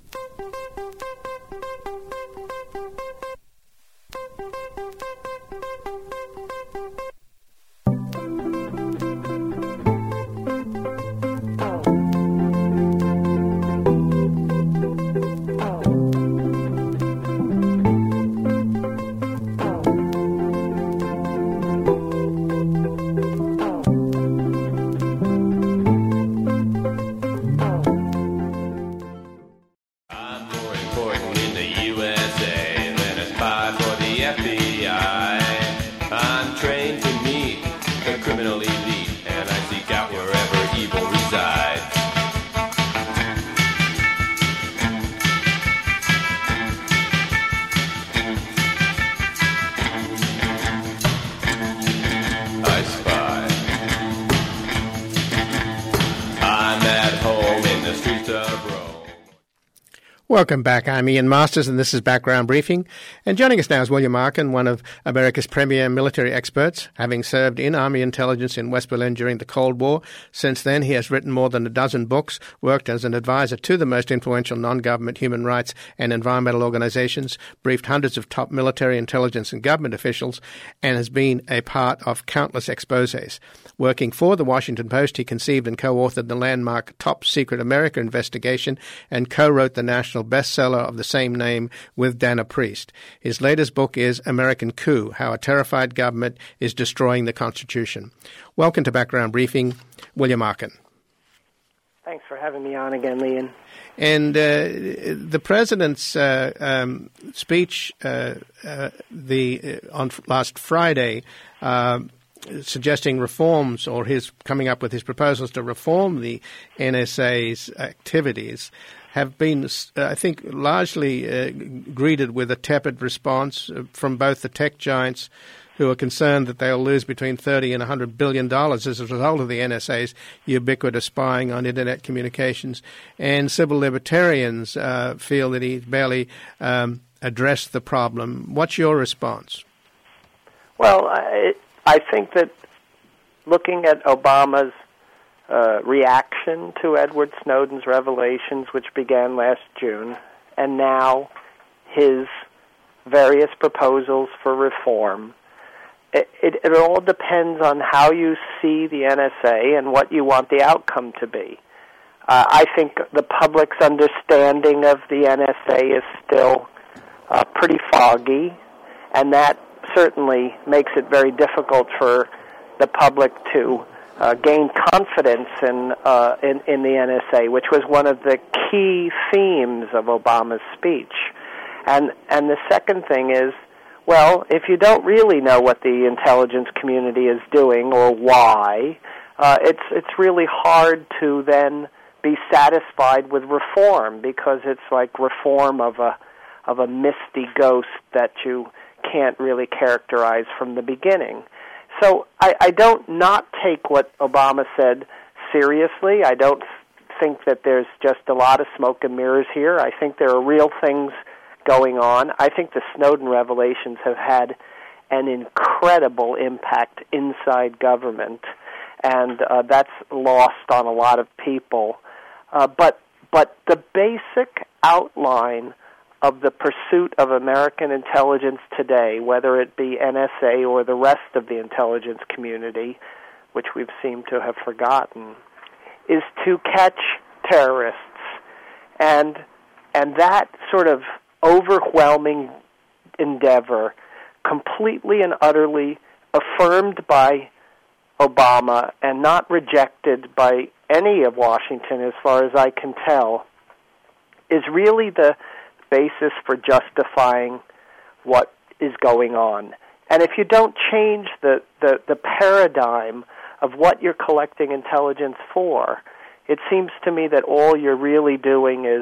Welcome back. I'm Ian Masters, and this is Background Briefing. And joining us now is William Arkin, one of America's premier military experts, having served in Army intelligence in West Berlin during the Cold War. Since then, he has written more than a dozen books, worked as an advisor to the most influential non-government human rights and environmental organizations, briefed hundreds of top military intelligence and government officials, and has been a part of countless exposés. Working for The Washington Post, he conceived and co-authored the landmark Top Secret America investigation and co-wrote the national bestseller of the same name with Dana Priest. His latest book is American Coup, How a Terrified Government is Destroying the Constitution. Welcome to Background Briefing, William Arkin. Thanks for having me on again, Leon. And uh, the president's uh, um, speech uh, uh, the uh, on last Friday uh, suggesting reforms, or his coming up with his proposals to reform the N S A's activities, have been, uh, I think, largely uh, greeted with a tepid response uh, from both the tech giants, who are concerned that they'll lose between thirty and one hundred billion dollars as a result of the N S A's ubiquitous spying on Internet communications, and civil libertarians uh, feel that he's barely um, addressed the problem. What's your response? Well, I, I think that looking at Obama's Uh, reaction to Edward Snowden's revelations, which began last June, and now his various proposals for reform, it, it, it all depends on how you see the N S A and what you want the outcome to be. Uh, I think the public's understanding of the N S A is still uh, pretty foggy, and that certainly makes it very difficult for the public to Uh, gain confidence in, uh, in in the N S A, which was one of the key themes of Obama's speech. And and the second thing is, Well, if you don't really know what the intelligence community is doing or why, uh, it's it's really hard to then be satisfied with reform, because it's like reform of a of a misty ghost that you can't really characterize from the beginning. So I, I don't not take what Obama said seriously. I don't think that there's just a lot of smoke and mirrors here. I think there are real things going on. I think the Snowden revelations have had an incredible impact inside government, and uh, that's lost on a lot of people. Uh, but but the basic outline of the pursuit of American intelligence today, whether it be N S A or the rest of the intelligence community, which we've seemed to have forgotten, is to catch terrorists. And and that sort of overwhelming endeavor, completely and utterly affirmed by Obama and not rejected by any of Washington, as far as I can tell, is really the basis for justifying what is going on. And if you don't change the, the, the paradigm of what you're collecting intelligence for, it seems to me that all you're really doing is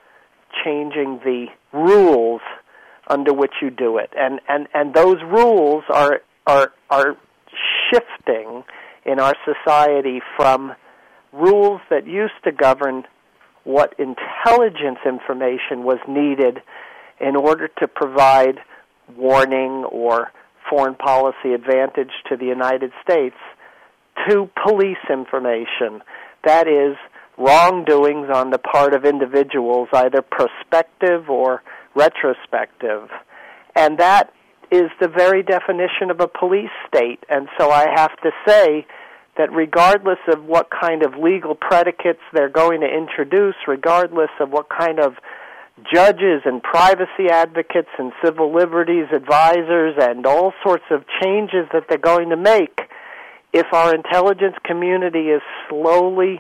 changing the rules under which you do it. And, and, and those rules are, are, are shifting in our society from rules that used to govern what intelligence information was needed in order to provide warning or foreign policy advantage to the United States, to police information. That is, wrongdoings on the part of individuals, either prospective or retrospective. And that is the very definition of a police state. And so I have to say that regardless of what kind of legal predicates they're going to introduce, regardless of what kind of judges and privacy advocates and civil liberties advisors and all sorts of changes that they're going to make, if our intelligence community is slowly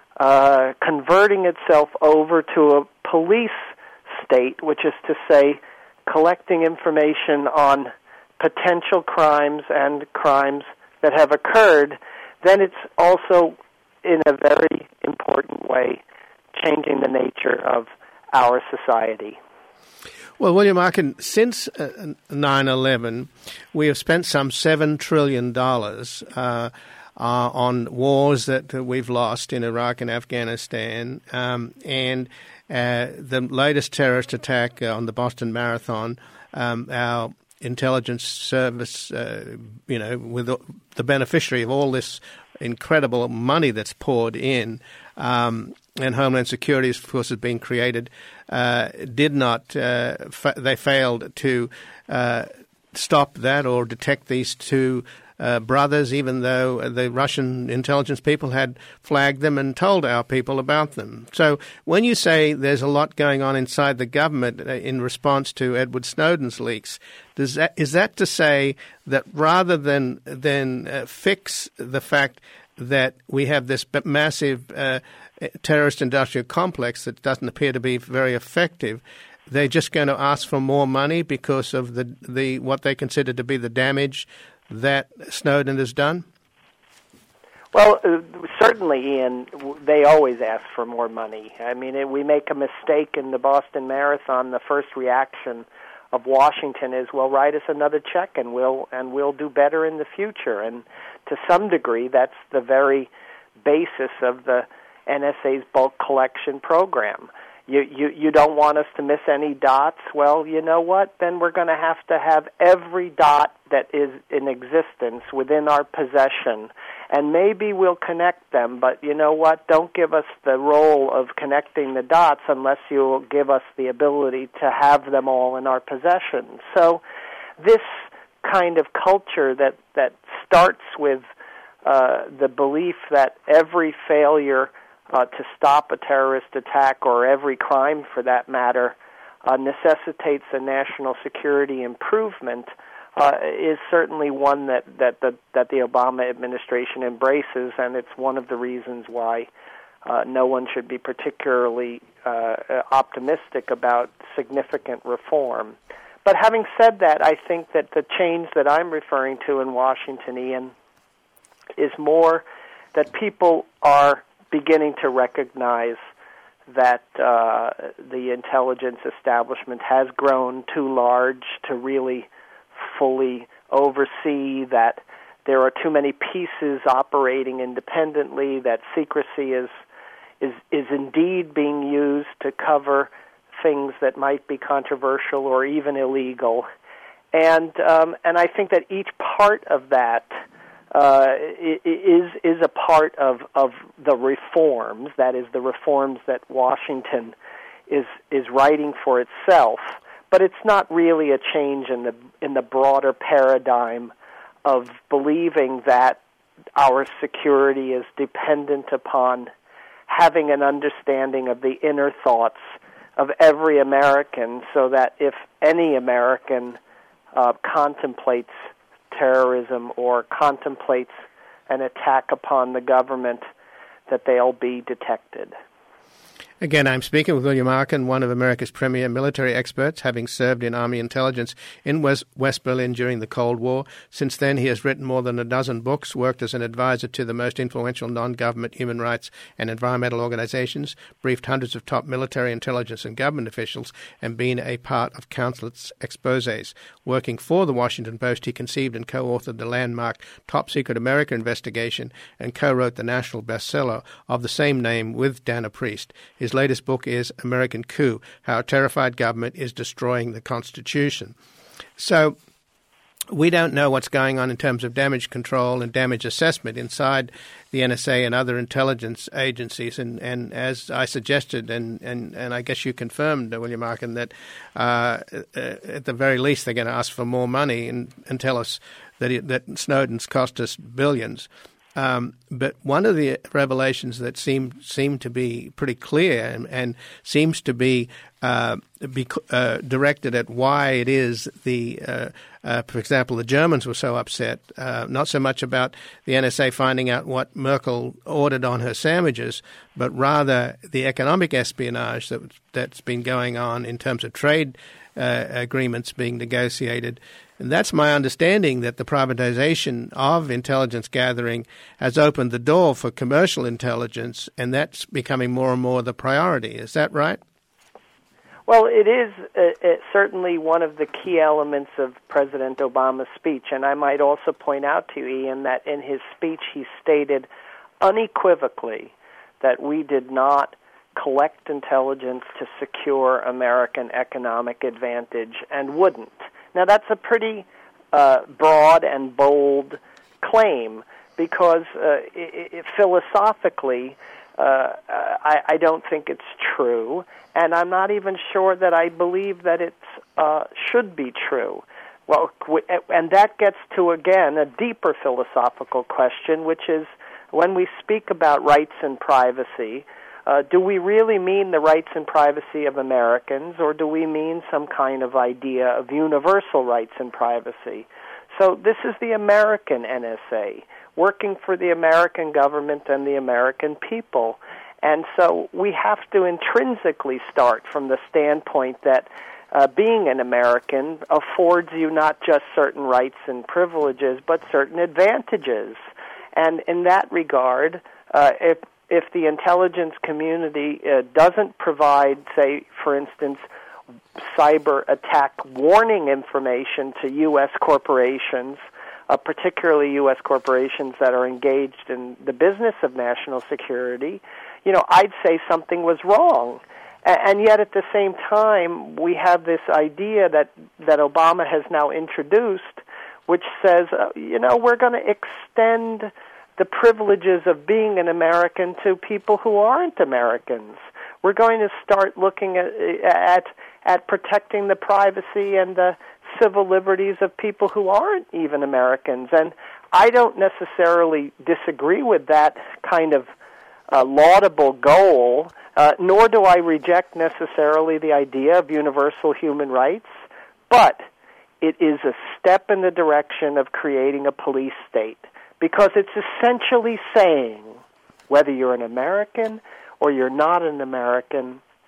uh, converting itself over to a police state, which is to say collecting information on potential crimes and crimes that have occurred, then it's also, in a very important way, changing the nature of our society. Well, William Arkin, since uh, nine eleven, we have spent some seven trillion dollars uh, uh, on wars that uh, we've lost in Iraq and Afghanistan, um, and uh, the latest terrorist attack uh, on the Boston Marathon, um, our intelligence service, uh, you know, with the beneficiary of all this incredible money that's poured in, um, and Homeland Security, of course, has been created, uh, did not, uh, fa- they failed to uh, stop that or detect these two uh, brothers, even though the Russian intelligence people had flagged them and told our people about them. So when you say there's a lot going on inside the government in response to Edward Snowden's leaks, does that, is that to say that rather than, than uh, fix the fact that we have this massive uh, terrorist industrial complex that doesn't appear to be very effective, they're just going to ask for more money because of the, the what they consider to be the damage that Snowden has done? Well, uh, certainly, Ian, they always ask for more money. I mean, it, we make a mistake in the Boston Marathon, the first reaction of Washington is, well, write us another check and we'll and we'll do better in the future. And to some degree, that's the very basis of the N S A's bulk collection program. You, you, you don't want us to miss any dots? Well, you know what? Then we're going to have to have every dot that is in existence within our possession. And maybe we'll connect them, but you know what? Don't give us the role of connecting the dots unless you'll give us the ability to have them all in our possession. So this kind of culture that, that starts with uh, the belief that every failure uh, to stop a terrorist attack, or every crime for that matter, uh, necessitates a national security improvement, Uh, is certainly one that, that, the, that the Obama administration embraces, and it's one of the reasons why uh, no one should be particularly uh, optimistic about significant reform. but having said that, I think that the change that I'm referring to in Washington, Ian, is more that people are beginning to recognize that uh, the intelligence establishment has grown too large to really fully oversee, that there are too many pieces operating independently, that secrecy is is is indeed being used to cover things that might be controversial or even illegal, and um, and I think that each part of that uh, is is a part of of the reforms. That is, the reforms that Washington is is writing for itself. But it's not really a change in the in the broader paradigm of believing that our security is dependent upon having an understanding of the inner thoughts of every American, so that if any American uh, contemplates terrorism or contemplates an attack upon the government, that they'll be detected. Again, I'm speaking with William Arkin, one of America's premier military experts, having served in Army intelligence in West, West Berlin during the Cold War. Since then, he has written more than a dozen books, worked as an advisor to the most influential non-government human rights and environmental organizations, briefed hundreds of top military intelligence and government officials, and been a part of countless exposés. Working for the Washington Post, he conceived and co-authored the landmark Top Secret America investigation and co-wrote the national bestseller of the same name with Dana Priest. His latest book is American Coup, How a Terrified Government is Destroying the Constitution. So we don't know what's going on in terms of damage control and damage assessment inside the N S A and other intelligence agencies. And, and as I suggested, and, and, and I guess you confirmed, William Arkin, that uh, at the very least they're going to ask for more money and, and tell us that, it, that Snowden's cost us billions. Um, but one of the revelations that seem seem to be pretty clear and, and seems to be, uh, be uh, directed at why it is the, uh, uh, for example, the Germans were so upset, uh, not so much about the N S A finding out what Merkel ordered on her sandwiches, but rather the economic espionage that, that's been going on in terms of trade uh, agreements being negotiated. And that's my understanding, that the privatization of intelligence gathering has opened the door for commercial intelligence, and that's becoming more and more the priority. Is that right? Well, it is uh, uh, certainly one of the key elements of President Obama's speech. And I might also point out to you, Ian, that in his speech he stated unequivocally that we did not collect intelligence to secure American economic advantage and wouldn't. Now, that's a pretty uh, broad and bold claim because uh, it, it, philosophically, uh, I, I don't think it's true, and I'm not even sure that I believe that it uh, should be true. Well, and that gets to, again, a deeper philosophical question, which is when we speak about rights and privacy, Uh, do we really mean the rights and privacy of Americans, or do we mean some kind of idea of universal rights and privacy? So this is the American N S A, working for the American government and the American people. And so we have to intrinsically start from the standpoint that uh, being an American affords you not just certain rights and privileges, but certain advantages. And in that regard, uh, if If the intelligence community uh, doesn't provide, say, for instance, cyber attack warning information to U S corporations, uh, particularly U S corporations that are engaged in the business of national security, you know, I'd say something was wrong. A- and yet at the same time, we have this idea that, that Obama has now introduced, which says, uh, you know, we're going to extend the privileges of being an American to people who aren't Americans. We're going to start looking at at, at protecting the privacy and the civil liberties of people who aren't even Americans. And I don't necessarily disagree with that kind of uh, laudable goal, uh, nor do I reject necessarily the idea of universal human rights, but it is a step in the direction of creating a police state. Because it's essentially saying, whether you're an American or you're not an American,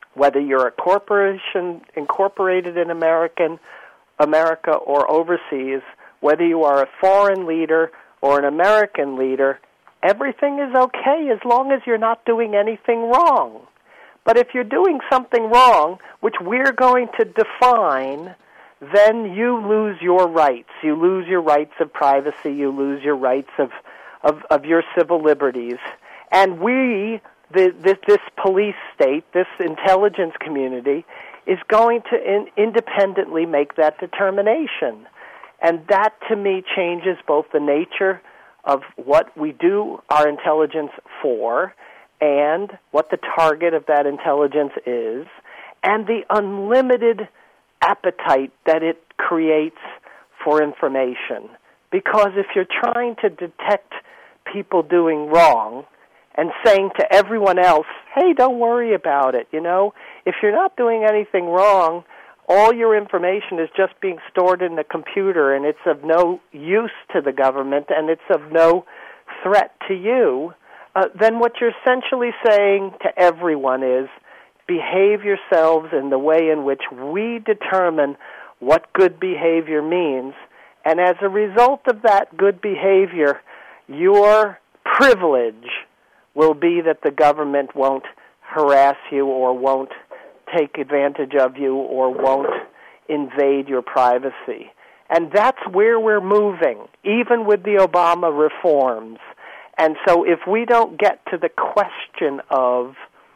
whether you're a corporation incorporated in American, America or overseas, whether you are a foreign leader or an American leader, everything is okay as long as you're not doing anything wrong. But if you're doing something wrong, which we're going to define, then you lose your rights. You lose your rights of privacy. You lose your rights of, of, of your civil liberties. And we, the, this, this police state, this intelligence community, is going to in, independently make that determination. And that, to me, changes both the nature of what we do our intelligence for and what the target of that intelligence is, and the unlimited appetite that it creates for information. Because if you're trying to detect people doing wrong and saying to everyone else, hey, don't worry about it, you know, if you're not doing anything wrong, all your information is just being stored in the computer and it's of no use to the government and it's of no threat to you, uh, then what you're essentially saying to everyone is, behave yourselves in the way in which we determine what good behavior means, and as a result of that good behavior, your privilege will be that the government won't harass you or won't take advantage of you or won't invade your privacy. And that's where we're moving, even with the Obama reforms. And so if we don't get to the question of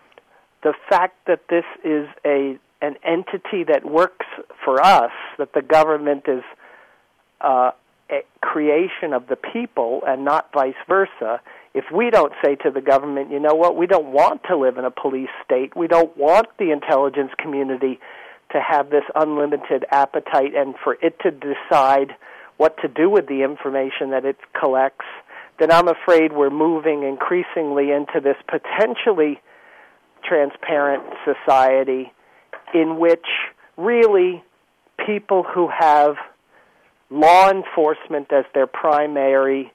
the fact that this is a an entity that works for us, that the government is uh, a creation of the people and not vice versa, if we don't say to the government, you know what, we don't want to live in a police state, we don't want the intelligence community to have this unlimited appetite and for it to decide what to do with the information that it collects, then I'm afraid we're moving increasingly into this potentially transparent society in which really people who have law enforcement as their primary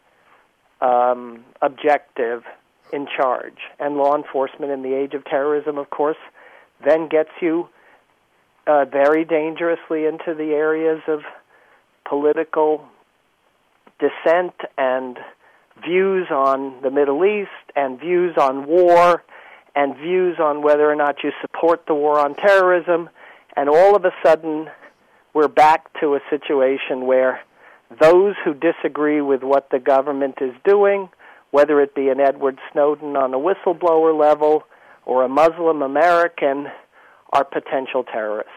um, objective in charge. And law enforcement in the age of terrorism, of course, then gets you uh, very dangerously into the areas of political dissent and views on the Middle East and views on war and views on whether or not you support the war on terrorism, and all of a sudden we're back to a situation where those who disagree with what the government is doing, whether it be an Edward Snowden on a whistleblower level or a Muslim American, are potential terrorists.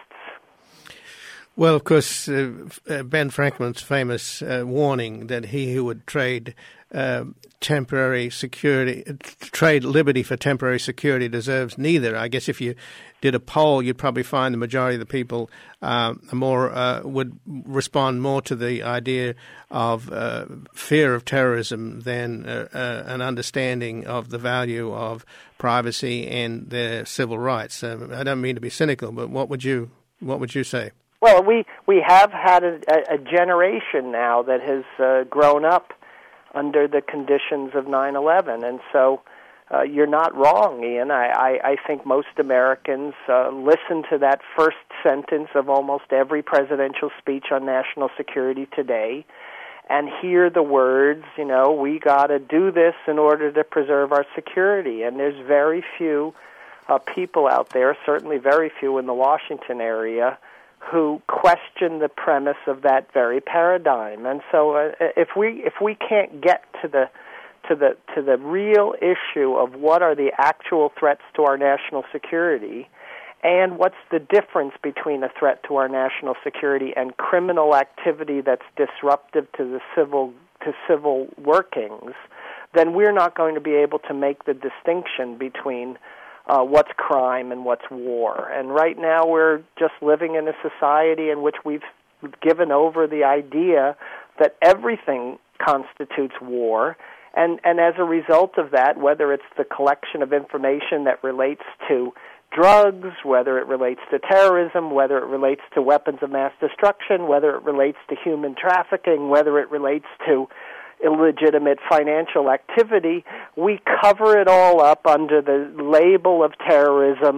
Well, of course, uh, Ben Franklin's famous uh, warning that he who would trade uh, temporary security, trade liberty for temporary security deserves neither. I guess if you did a poll, you'd probably find the majority of the people uh, more uh, would respond more to the idea of uh, fear of terrorism than uh, uh, an understanding of the value of privacy and their civil rights. Uh, I don't mean to be cynical, but what would you what would you say? Well, we, we have had a, a generation now that has uh, grown up under the conditions of nine eleven, and so uh, you're not wrong, Ian. I, I, I think most Americans uh, listen to that first sentence of almost every presidential speech on national security today and hear the words, you know, we got to do this in order to preserve our security, and there's very few uh, people out there, certainly very few in the Washington area, who question the premise of that very paradigm. And so uh, if we if we can't get to the to the to the real issue of what are the actual threats to our national security and what's the difference between a threat to our national security and criminal activity that's disruptive to the civil to civil workings, then we're not going to be able to make the distinction between Uh, what's crime and what's war. And right now we're just living in a society in which we've given over the idea that everything constitutes war. And, and as a result of that, whether it's the collection of information that relates to drugs, whether it relates to terrorism, whether it relates to weapons of mass destruction, whether it relates to human trafficking, whether it relates to illegitimate financial activity, we cover it all up under the label of terrorism,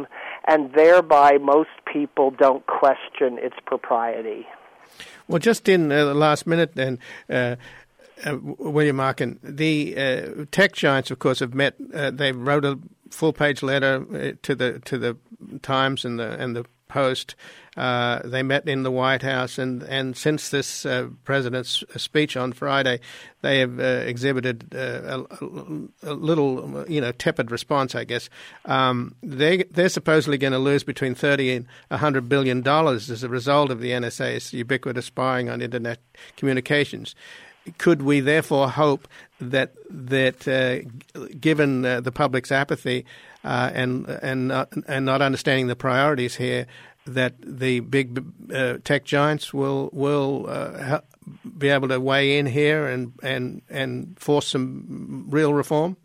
and thereby most people don't question its propriety. Well, just in uh, the last minute then, uh, uh, William Arkin, the uh, tech giants, of course, have met. Uh, they wrote a full-page letter uh, to the to the Times and the and the Post. Uh, they met in the White House, and, and since this uh, president's speech on Friday, they have uh, exhibited uh, a, a little, you know, tepid response, I guess. Um, they they're supposedly going to lose between thirty and a hundred billion dollars as a result of the N S A's ubiquitous spying on internet communications. Could we therefore hope that that uh, given uh, the public's apathy uh, and and not, and not understanding the priorities here, that the big uh, tech giants will will uh, be able to weigh in here and and and force some real reform?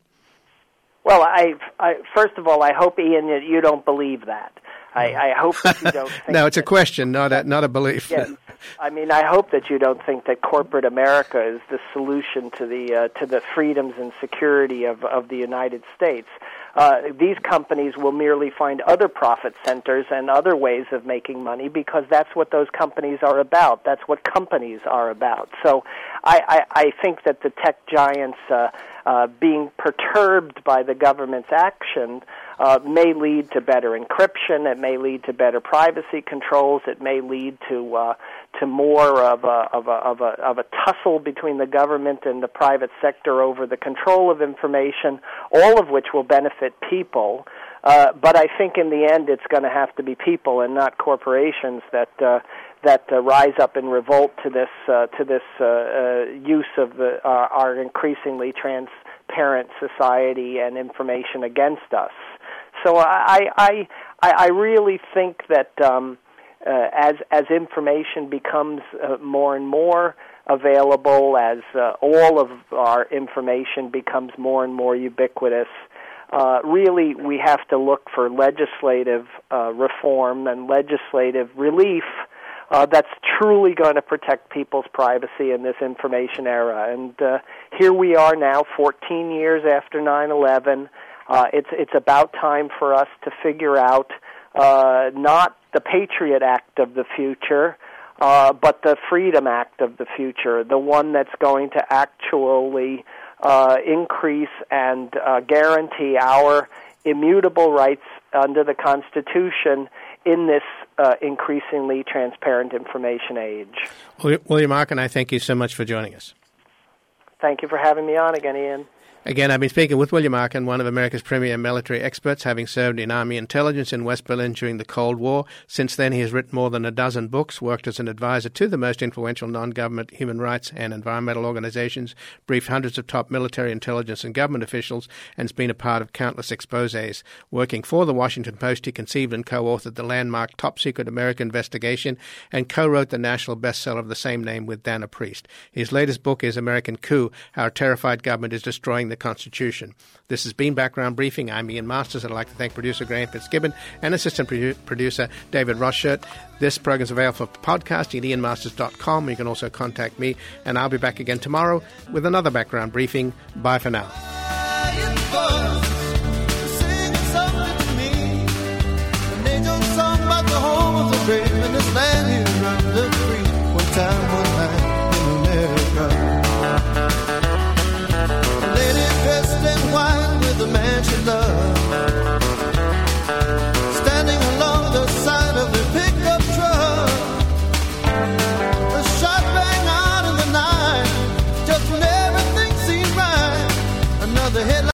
Well, I, I first of all, I hope, Ian, that you don't believe that. I, I hope that you don't think no, it's that, a question, not a, not a belief. Yes. I mean, I hope that you don't think that corporate America is the solution to the uh, to the freedoms and security of, of the United States. Uh, these companies will merely find other profit centers and other ways of making money because that's what those companies are about. That's what companies are about. So I, I, I think that the tech giants uh, uh, being perturbed by the government's action Uh, may lead to better encryption. It may lead to better privacy controls. It may lead to uh, to more of a, of a of a of a tussle between the government and the private sector over the control of information. All of which will benefit people. Uh, but I think in the end, it's going to have to be people and not corporations that uh, that uh, rise up in revolt to this uh, to this uh, uh, use of the uh, our increasingly transparent society and information against us. So I, I, I, I really think that um, uh, as as information becomes uh, more and more available, as uh, all of our information becomes more and more ubiquitous, uh, really we have to look for legislative uh, reform and legislative relief uh, that's truly going to protect people's privacy in this information era. And uh, here we are now, fourteen years after nine eleven. Uh, it's it's about time for us to figure out uh, not the Patriot Act of the future, uh, but the Freedom Act of the future, the one that's going to actually uh, increase and uh, guarantee our immutable rights under the Constitution in this uh, increasingly transparent information age. William Arkin, I thank you so much for joining us. Thank you for having me on again, Ian. Again, I've been speaking with William Arkin, one of America's premier military experts, having served in Army intelligence in West Berlin during the Cold War. Since then, he has written more than a dozen books, worked as an advisor to the most influential non-government human rights and environmental organizations, briefed hundreds of top military intelligence and government officials, and has been a part of countless exposés. Working for the Washington Post, he conceived and co-authored the landmark Top Secret American Investigation and co-wrote the national bestseller of the same name with Dana Priest. His latest book is American Coup, How a Terrified Government is Destroying the Constitution. This has been Background Briefing. I'm Ian Masters. I'd like to thank producer Graham Fitzgibbon and assistant produ- producer David Rothschild. This program is available for podcast at ian masters dot com. You can also contact me, and I'll be back again tomorrow with another Background Briefing. Bye for now.